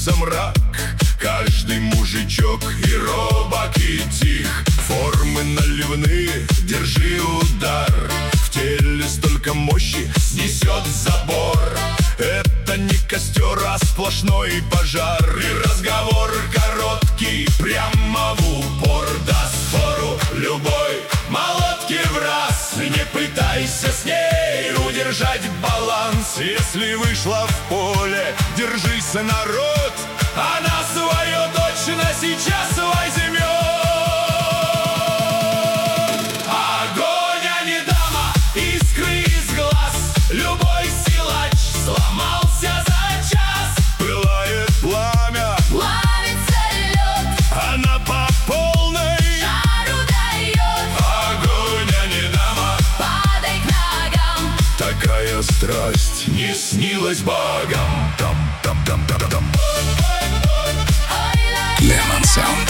сгустился мрак. Каждый мужичок и робок, и тих. Формы наливные, держи удар. В теле столько мощи, снесет забор. Это не костер, а сплошной пожар. И разговор короткий, прямо в упор. Даст фору любой молотки в раз. Не пытайся с ней удержать баланс. Если вышла в поле, держись, народ. Она свое точно сейчас возьмет. Огонь, а не дама, искры из глаз. Любой силач сломался за час. Пылает пламя, плавится лед, она по полной жару дает. Огонь, а не дама, Падай к ногам. такая страсть не снилась богам. Там. Lemon Sound.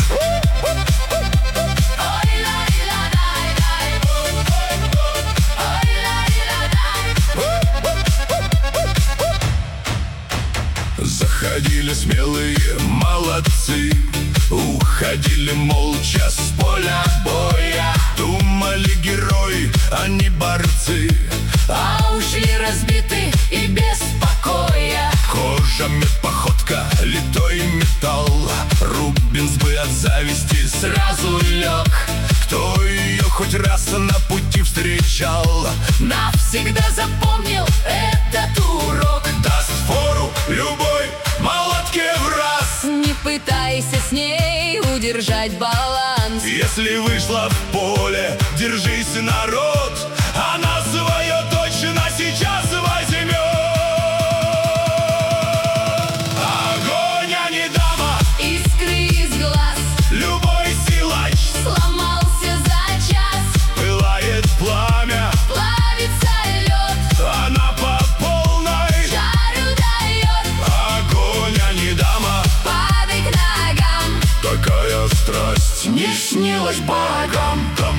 Заходили смелые молодцы, уходили молча с поля боя. Думали герои, а не борцы, А ушли разбиты и без покоя. кожа, медпоходка, литой металл. Рубинс бы от зависти сразу лег. Кто ее хоть раз на пути встречал, Навсегда запомнил этот урок. даст фору любой молотке в раз. Не пытайся с ней удержать баланс. Если вышла в поле, держись, народ. Она свое точно сейчас возьмет. Огонь, а не дама, Искры из глаз, любой силач. сломался за час. Пылает пламя, Плавится лед, она по полной. жару дает. Огонь, а не дама, Падай к ногам. такая страсть не снилась богам.